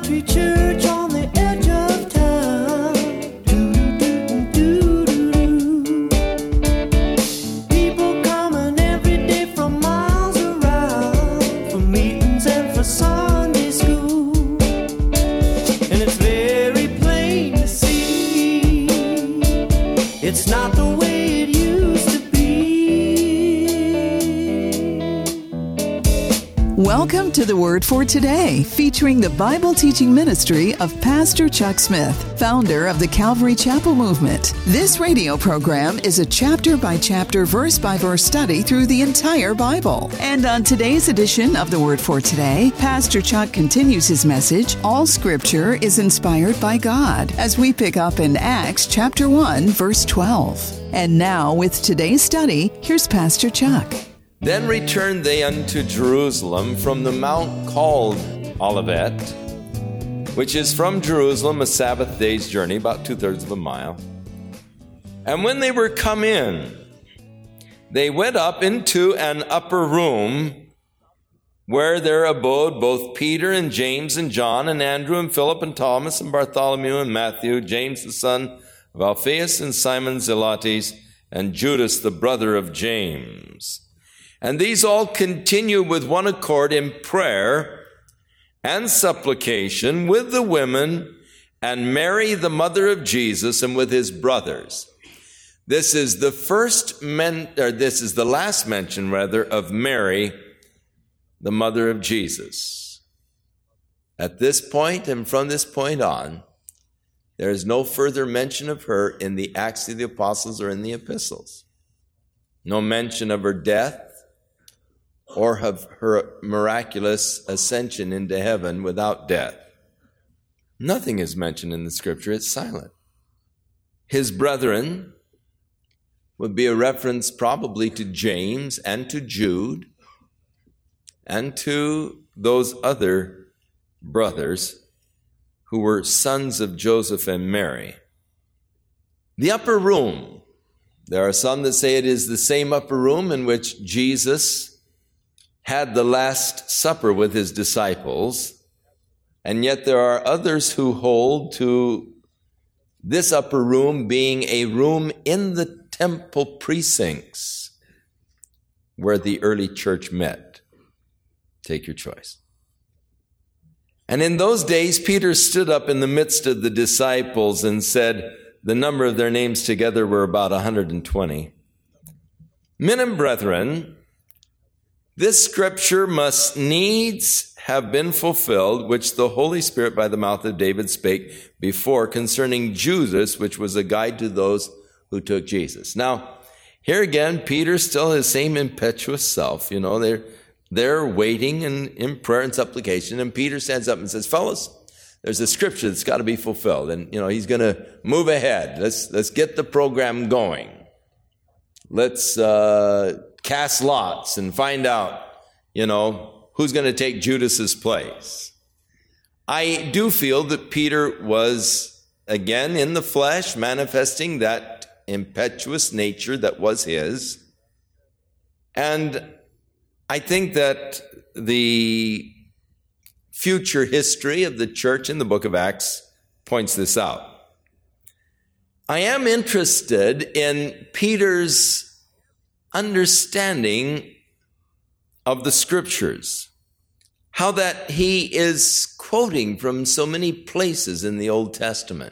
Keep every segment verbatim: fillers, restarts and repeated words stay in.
country church on the edge of town. Do-do-do-do-do-do. People coming every day from miles around for meetings and for Sunday school. And it's very plain to see it's not the way it used to be. Welcome to the Word for Today, featuring the Bible teaching ministry of Pastor Chuck Smith, founder of the Calvary Chapel Movement. This radio program is a chapter-by-chapter, verse-by-verse study through the entire Bible. And on today's edition of the Word for Today, Pastor Chuck continues his message, All Scripture is Inspired by God, as we pick up in Acts chapter one, verse twelve. And now, with today's study, here's Pastor Chuck. Then returned they unto Jerusalem from the mount called Olivet, which is from Jerusalem a Sabbath day's journey, about two-thirds of a mile. And when they were come in, they went up into an upper room, where there abode both Peter and James and John and Andrew and Philip and Thomas and Bartholomew and Matthew, James the son of Alphaeus and Simon Zelotes, and Judas the brother of James. And these all continue with one accord in prayer and supplication with the women and Mary, the mother of Jesus, and with his brothers. This is the first men, or this is the last mention, rather, of Mary, the mother of Jesus. At this point, and from this point on, there is no further mention of her in the Acts of the Apostles or in the epistles. No mention of her death, or of her miraculous ascension into heaven without death. Nothing is mentioned in the scripture. It's silent. His brethren would be a reference probably to James and to Jude and to those other brothers who were sons of Joseph and Mary. The upper room. There are some that say it is the same upper room in which Jesus had the Last Supper with his disciples, and yet there are others who hold to this upper room being a room in the temple precincts where the early church met. Take your choice. And in those days, Peter stood up in the midst of the disciples and said, the number of their names together were about one hundred twenty. Men and brethren, this scripture must needs have been fulfilled, which the Holy Spirit by the mouth of David spake before concerning Judas, which was a guide to those who took Jesus. Now, here again, Peter still his same impetuous self. You know, they're, they're waiting in, in prayer and supplication, and Peter stands up and says, fellas, there's a scripture that's got to be fulfilled. And, you know, he's going to move ahead. Let's, let's get the program going. Let's, uh, cast lots and find out, you know, who's going to take Judas's place. I do feel that Peter was, again, in the flesh, manifesting that impetuous nature that was his. And I think that the future history of the church in the book of Acts points this out. I am interested in Peter's understanding of the scriptures, how that he is quoting from so many places in the Old Testament.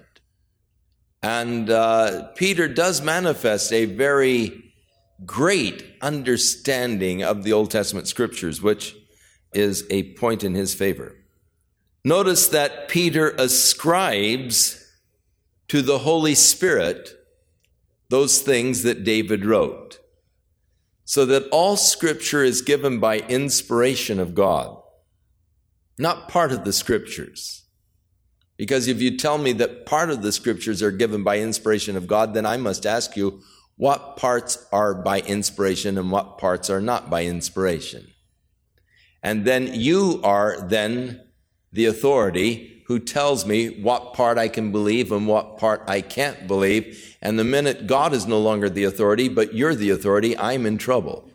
And uh, Peter does manifest a very great understanding of the Old Testament scriptures, which is a point in his favor. Notice that Peter ascribes to the Holy Spirit those things that David wrote, so that all scripture is given by inspiration of God, not part of the scriptures. Because if you tell me that part of the scriptures are given by inspiration of God, then I must ask you, what parts are by inspiration and what parts are not by inspiration? And then you are then the authority who tells me what part I can believe and what part I can't believe. And the minute God is no longer the authority, but you're the authority, I'm in trouble.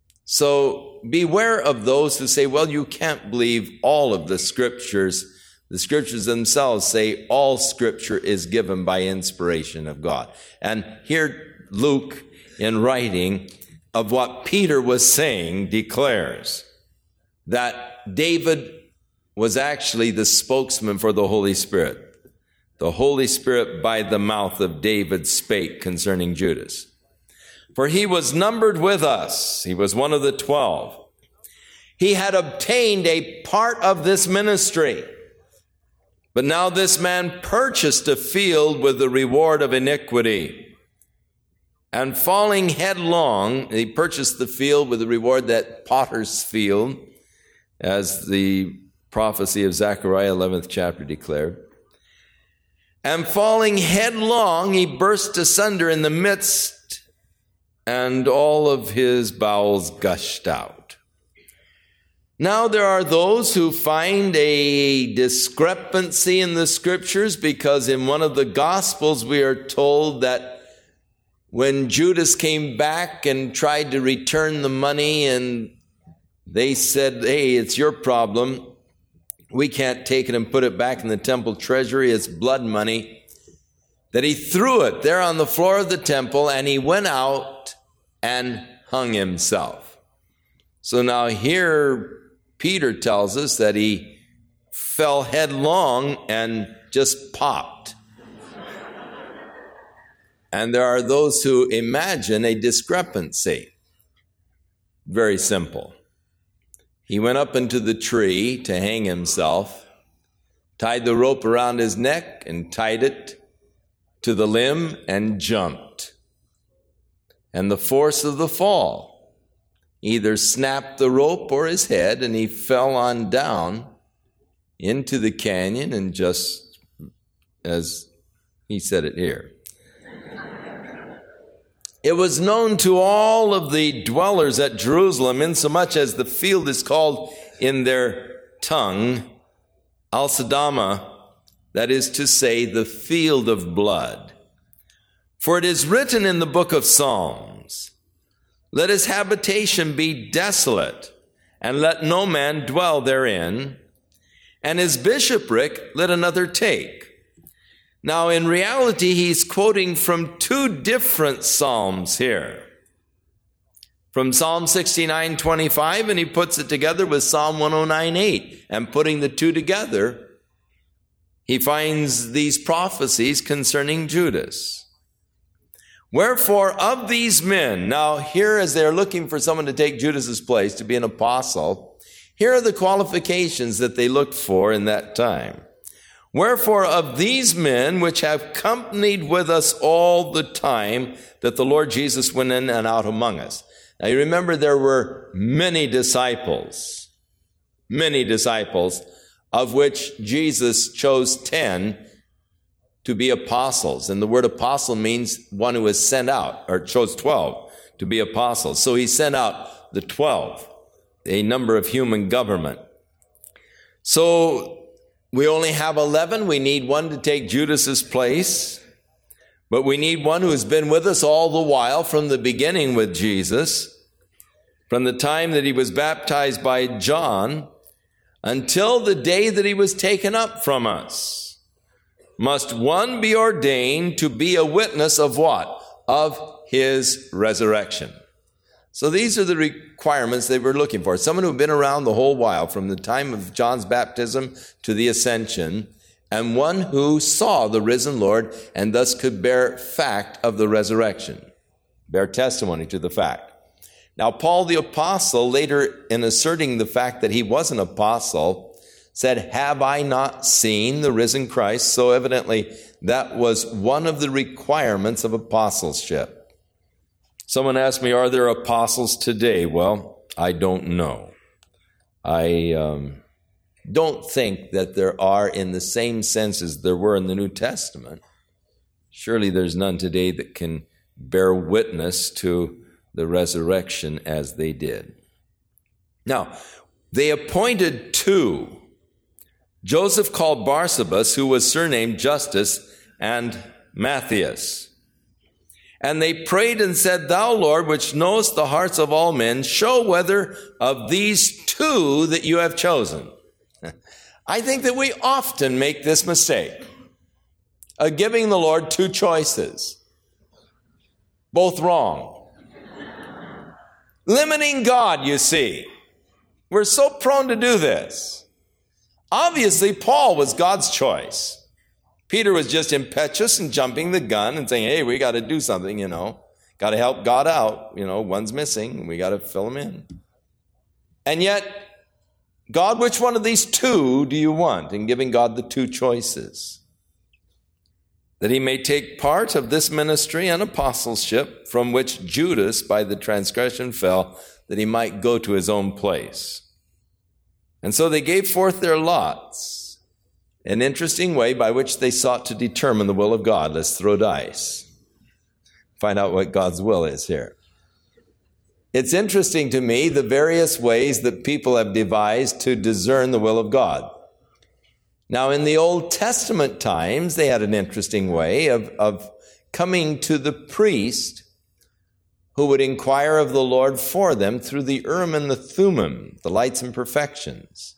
So beware of those who say, well, you can't believe all of the scriptures The scriptures themselves say all scripture is given by inspiration of God. And here Luke, in writing of what Peter was saying, declares that David was actually the spokesman for the Holy Spirit. The Holy Spirit by the mouth of David spake concerning Judas. For he was numbered with us. He was one of the twelve. He had obtained a part of this ministry. But now this man purchased a field with the reward of iniquity. And falling headlong, he purchased the field with the reward, that potter's field, as the prophecy of Zechariah eleventh chapter declared. And falling headlong, he burst asunder in the midst, and all of his bowels gushed out. Now there are those who find a discrepancy in the scriptures, because in one of the Gospels we are told that when Judas came back and tried to return the money, and they said, hey, it's your problem. We can't take it and put it back in the temple treasury. It's blood money. That he threw it there on the floor of the temple, and he went out and hung himself. So now here Peter tells us that he fell headlong and just popped. And there are those who imagine a discrepancy. Very simple. He went up into the tree to hang himself, tied the rope around his neck and tied it to the limb and jumped. And the force of the fall either snapped the rope or his head, and he fell on down into the canyon, and just as he said it here. It was known to all of the dwellers at Jerusalem, insomuch as the field is called in their tongue Al-Sadama, that is to say, the field of blood. For it is written in the book of Psalms, let his habitation be desolate, and let no man dwell therein, and his bishopric let another take. Now, in reality, he's quoting from two different psalms here. From Psalm sixty-nine twenty-five, and he puts it together with Psalm one oh nine eight. And putting the two together, he finds these prophecies concerning Judas. Wherefore, of these men, now here as they're looking for someone to take Judas's place, to be an apostle, here are the qualifications that they looked for in that time. Wherefore, of these men which have companied with us all the time that the Lord Jesus went in and out among us. Now you remember there were many disciples, many disciples, of which Jesus chose ten to be apostles. And the word apostle means one who is sent out, or chose twelve to be apostles. So he sent out the twelve, a number of human government. So we only have eleven. We need one to take Judas's place. But we need one who has been with us all the while from the beginning with Jesus, from the time that he was baptized by John until the day that he was taken up from us. Must one be ordained to be a witness of what? Of his resurrection. So these are the requirements they were looking for. Someone who'd been around the whole while, from the time of John's baptism to the ascension, and one who saw the risen Lord and thus could bear fact of the resurrection, bear testimony to the fact. Now, Paul the apostle, later in asserting the fact that he was an apostle, said, have I not seen the risen Christ? So evidently that was one of the requirements of apostleship. Someone asked me, are there apostles today? Well, I don't know. I um, don't think that there are in the same sense as there were in the New Testament. Surely there's none today that can bear witness to the resurrection as they did. Now, they appointed two. Joseph called Barsabas, who was surnamed Justus, and Matthias. And they prayed and said, thou, Lord, which knowest the hearts of all men, show whether of these two that you have chosen. I think that we often make this mistake of giving the Lord two choices, both wrong. Limiting God, you see. We're so prone to do this. Obviously, Paul was God's choice. Peter was just impetuous and jumping the gun and saying, hey, we got to do something, you know. Got to help God out. You know, one's missing. We got to fill him in. And yet, God, which one of these two do you want? In giving God the two choices. That he may take part of this ministry and apostleship from which Judas by the transgression fell, that he might go to his own place. And so they gave forth their lots, an interesting way by which they sought to determine the will of God. Let's throw dice. Find out what God's will is here. It's interesting to me the various ways that people have devised to discern the will of God. Now, in the Old Testament times, they had an interesting way of, of coming to the priest who would inquire of the Lord for them through the Urim and the Thummim, the lights and perfections.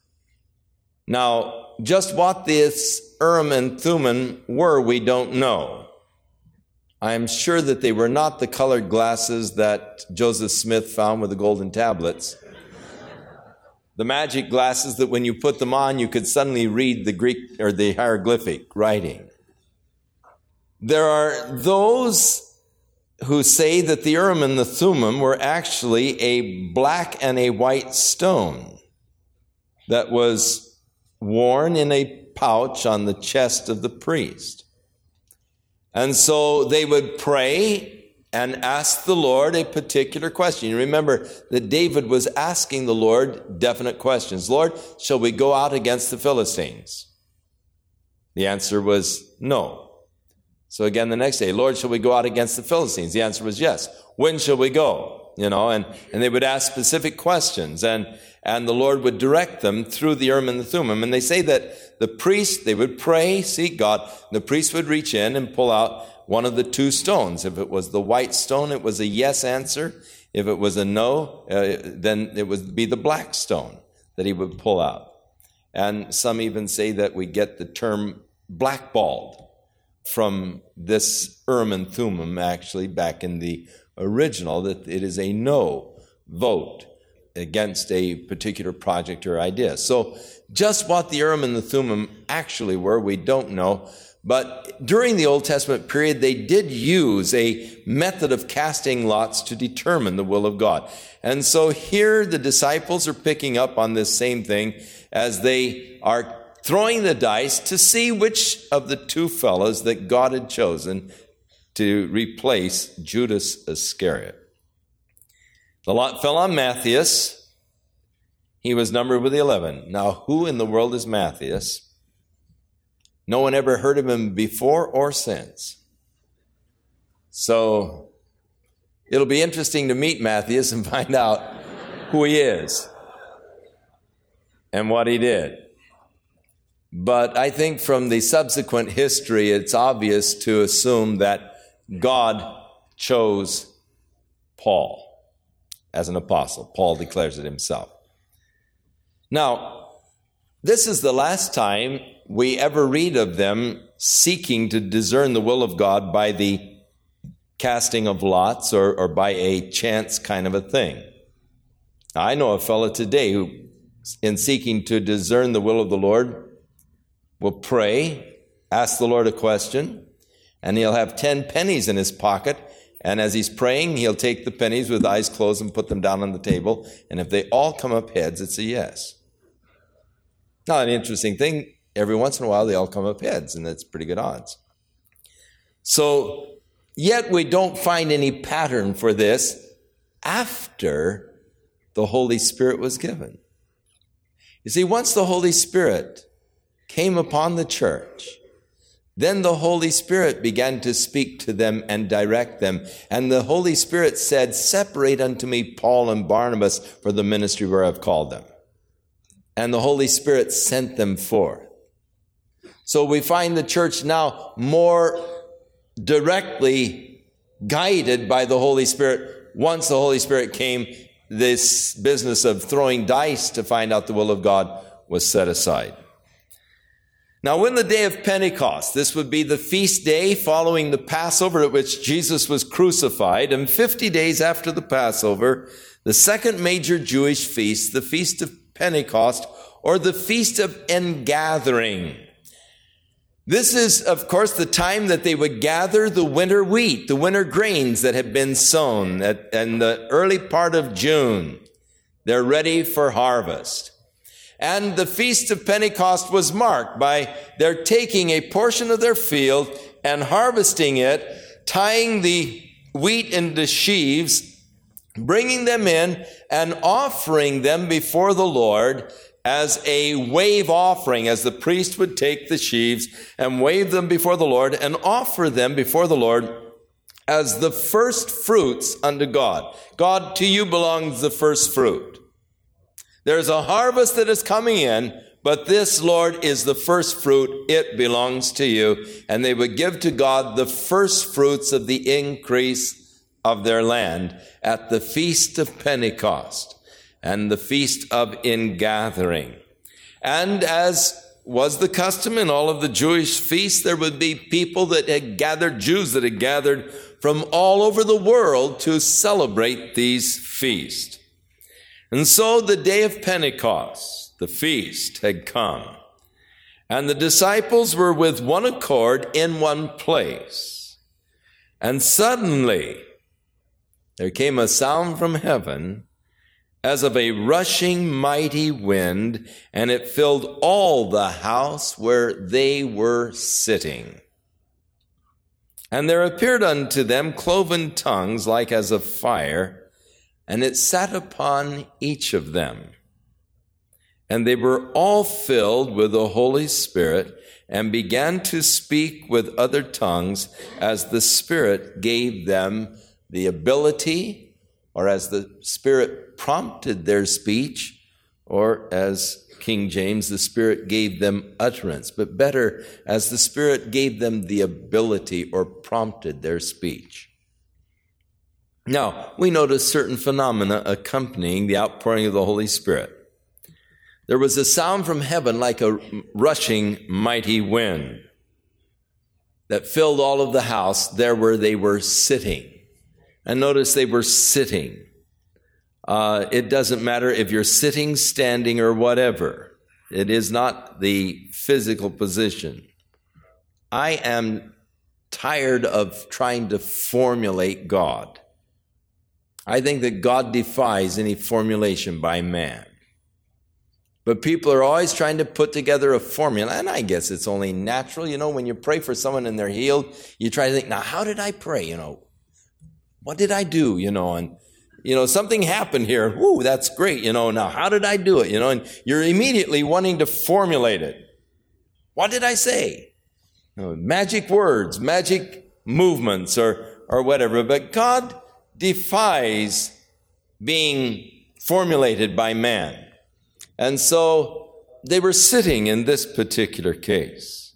Now, just what this Urim and Thummim were, we don't know. I am sure that they were not the colored glasses that Joseph Smith found with the golden tablets. The magic glasses that when you put them on, you could suddenly read the Greek or the hieroglyphic writing. There are those who say that the Urim and the Thummim were actually a black and a white stone that was worn in a pouch on the chest of the priest. And so they would pray and ask the Lord a particular question. You remember that David was asking the Lord definite questions. Lord, shall we go out against the Philistines? The answer was no. So again the next day, Lord, shall we go out against the Philistines? The answer was yes. When shall we go? You know, and, and they would ask specific questions, and, and the Lord would direct them through the Urim and the Thummim. And they say that the priest, they would pray, seek God. The priest would reach in and pull out one of the two stones. If it was the white stone, it was a yes answer. If it was a no, uh, then it would be the black stone that he would pull out. And some even say that we get the term blackballed from this Urim and Thummim, actually, back in the original, that it is a no vote against a particular project or idea. So just what the Urim and the Thummim actually were, we don't know. But during the Old Testament period, they did use a method of casting lots to determine the will of God. And so here the disciples are picking up on this same thing as they are throwing the dice to see which of the two fellows that God had chosen to replace Judas Iscariot. The lot fell on Matthias. He was numbered with the eleven. Now, who in the world is Matthias? No one ever heard of him before or since. So it'll be interesting to meet Matthias and find out who he is and what he did. But I think from the subsequent history, it's obvious to assume that God chose Paul as an apostle. Paul declares it himself. Now, this is the last time we ever read of them seeking to discern the will of God by the casting of lots or, or by a chance kind of a thing. Now, I know a fellow today who, in seeking to discern the will of the Lord, will pray, ask the Lord a question, and he'll have ten pennies in his pocket, and as he's praying, he'll take the pennies with eyes closed and put them down on the table, and if they all come up heads, it's a yes. Now, an interesting thing, every once in a while they all come up heads, and that's pretty good odds. So, yet we don't find any pattern for this after the Holy Spirit was given. You see, once the Holy Spirit came upon the church, then the Holy Spirit began to speak to them and direct them. And the Holy Spirit said, separate unto me Paul and Barnabas for the ministry where I've called them. And the Holy Spirit sent them forth. So we find the church now more directly guided by the Holy Spirit. Once the Holy Spirit came, this business of throwing dice to find out the will of God was set aside. Now, when the day of Pentecost, this would be the feast day following the Passover at which Jesus was crucified, and fifty days after the Passover, the second major Jewish feast, the Feast of Pentecost, or the Feast of Ingathering. This is, of course, the time that they would gather the winter wheat, the winter grains that had been sown at, in the early part of June. They're ready for harvest. And the Feast of Pentecost was marked by their taking a portion of their field and harvesting it, tying the wheat into sheaves, bringing them in and offering them before the Lord as a wave offering, as the priest would take the sheaves and wave them before the Lord and offer them before the Lord as the first fruits unto God. God, to you belongs the first fruit. There's a harvest that is coming in, but this, Lord, is the first fruit. It belongs to you. And they would give to God the first fruits of the increase of their land at the Feast of Pentecost and the Feast of Ingathering. And as was the custom in all of the Jewish feasts, there would be people that had gathered, Jews that had gathered from all over the world to celebrate these feasts. And so the day of Pentecost, the feast, had come, and the disciples were with one accord in one place. And suddenly there came a sound from heaven as of a rushing mighty wind, and it filled all the house where they were sitting. And there appeared unto them cloven tongues like as of fire, and it sat upon each of them. And they were all filled with the Holy Spirit and began to speak with other tongues as the Spirit gave them the ability, or as the Spirit prompted their speech, or as King James, the Spirit gave them utterance. But better, as the Spirit gave them the ability or prompted their speech. Now, we notice certain phenomena accompanying the outpouring of the Holy Spirit. There was a sound from heaven like a rushing mighty wind that filled all of the house there where they were sitting. And notice they were sitting. Uh, it doesn't matter if you're sitting, standing, or whatever. It is not the physical position. I am tired of trying to formulate God. I think that God defies any formulation by man. But people are always trying to put together a formula, and I guess it's only natural. You know, when you pray for someone and they're healed, you try to think, now, how did I pray? You know, what did I do? You know, and, you know, something happened here. Ooh, that's great. You know, now, how did I do it? You know, and you're immediately wanting to formulate it. What did I say? You know, magic words, magic movements, or or whatever. But God defies being formulated by man. And so they were sitting in this particular case.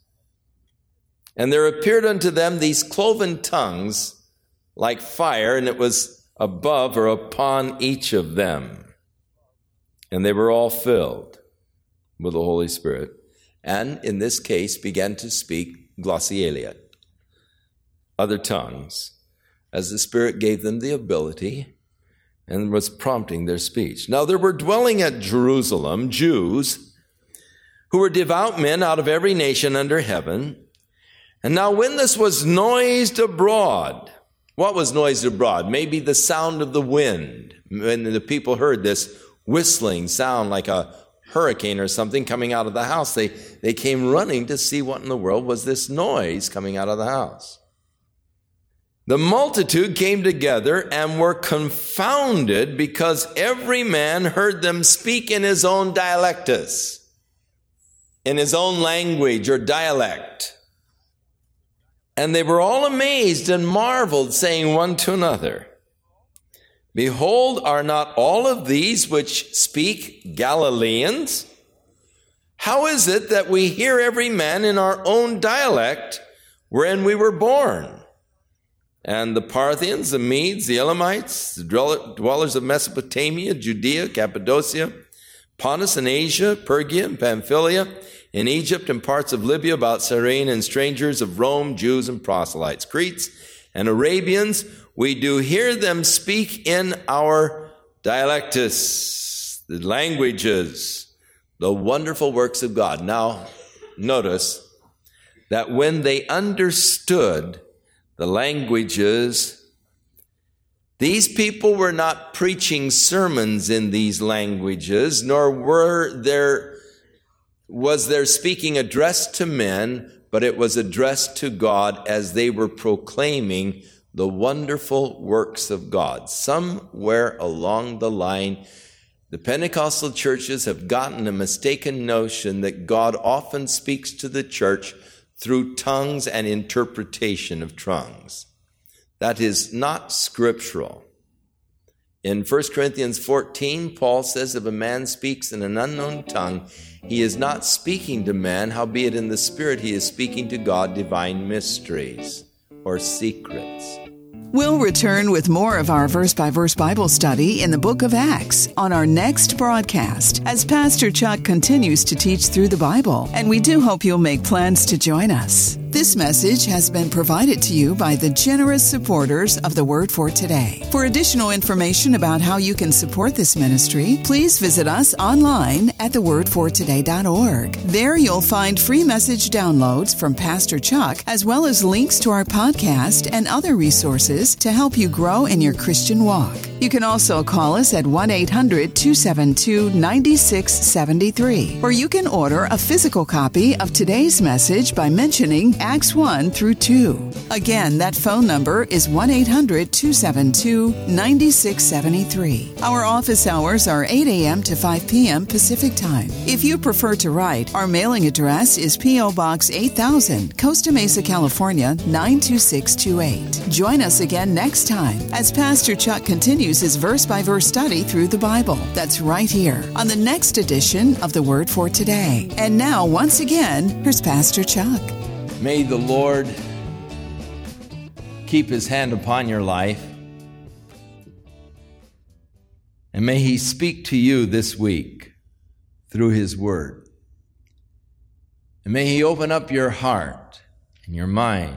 And there appeared unto them these cloven tongues like fire, and it was above or upon each of them. And they were all filled with the Holy Spirit, and in this case began to speak glossolalia, other tongues, as the Spirit gave them the ability and was prompting their speech. Now there were dwelling at Jerusalem Jews who were devout men out of every nation under heaven. And now when this was noised abroad, what was noised abroad? Maybe the sound of the wind. When the people heard this whistling sound like a hurricane or something coming out of the house, they, they came running to see what in the world was this noise coming out of the house. The multitude came together and were confounded because every man heard them speak in his own dialectus, in his own language or dialect. And they were all amazed and marveled, saying one to another, Behold, are not all of these which speak Galileans? How is it that we hear every man in our own dialect wherein we were born? And the Parthians, the Medes, the Elamites, the dwellers of Mesopotamia, Judea, Cappadocia, Pontus and Asia, Phrygia and Pamphylia, in Egypt and parts of Libya about Cyrene, and strangers of Rome, Jews and proselytes, Cretes and Arabians. We do hear them speak in our dialectus, the languages, the wonderful works of God. Now, notice that when they understood the languages, these people were not preaching sermons in these languages, nor were there, was their speaking addressed to men, but it was addressed to God as they were proclaiming the wonderful works of God. Somewhere along the line, the Pentecostal churches have gotten a mistaken notion that God often speaks to the church through tongues and interpretation of tongues. That is not scriptural. In First Corinthians fourteen, Paul says, if a man speaks in an unknown tongue, he is not speaking to man, howbeit in the Spirit he is speaking to God divine mysteries or secrets. We'll return with more of our verse-by-verse Bible study in the book of Acts on our next broadcast as Pastor Chuck continues to teach through the Bible, and we do hope you'll make plans to join us. This message has been provided to you by the generous supporters of the Word for Today. For additional information about how you can support this ministry, please visit us online at the word for today dot org. There you'll find free message downloads from Pastor Chuck, as well as links to our podcast and other resources to help you grow in your Christian walk. You can also call us at one eight hundred two seven two nine six seven three, or you can order a physical copy of today's message by mentioning Acts one through two. Again, that phone number is one eight hundred two seven two nine six seven three. Our office hours are eight a.m. to five p.m. Pacific Time. If you prefer to write, our mailing address is P O. Box eight thousand, Costa Mesa, California nine two six two eight. Join us again next time as Pastor Chuck continues his verse-by-verse study through the Bible. That's right here on the next edition of the Word for Today. And now, once again, here's Pastor Chuck. May the Lord keep his hand upon your life, and may he speak to you this week through his word. And may he open up your heart and your mind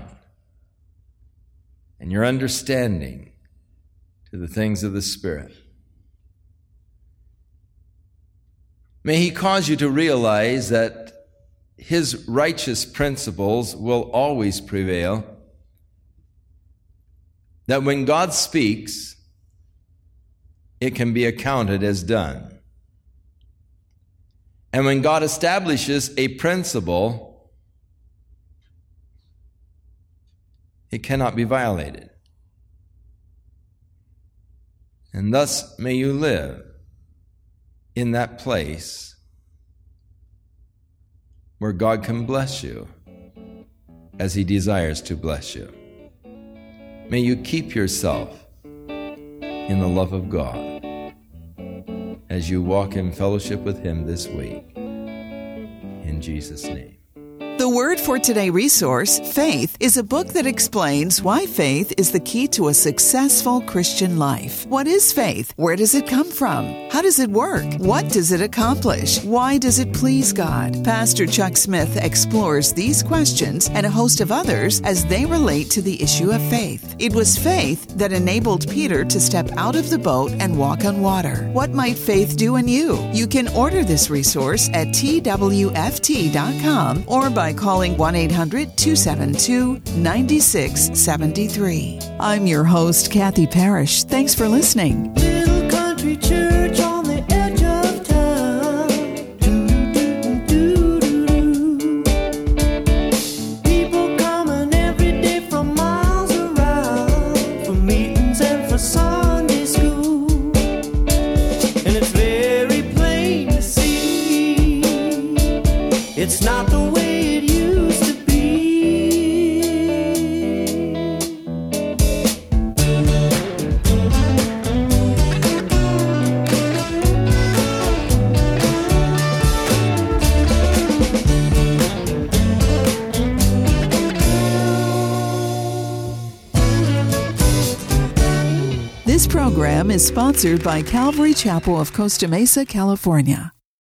and your understanding to the things of the Spirit. May he cause you to realize that his righteous principles will always prevail, that when God speaks, it can be accounted as done. And when God establishes a principle, it cannot be violated. And thus may you live in that place where God can bless you as he desires to bless you. May you keep yourself in the love of God as you walk in fellowship with him this week. In Jesus' name. The Word for Today resource, Faith, is a book that explains why faith is the key to a successful Christian life. What is faith? Where does it come from? How does it work? What does it accomplish? Why does it please God? Pastor Chuck Smith explores these questions and a host of others as they relate to the issue of faith. It was faith that enabled Peter to step out of the boat and walk on water. What might faith do in you? You can order this resource at T W F T dot com or by calling one eight hundred two seven two nine six seven three. I'm your host, Kathy Parrish. Thanks for listening. Little country church on the edge of town. Do-do-do-do-do-do. People coming every day from miles around for meetings and for Sunday school. And it's very plain to see it's not the way it used to be. This program is sponsored by Calvary Chapel of Costa Mesa, California.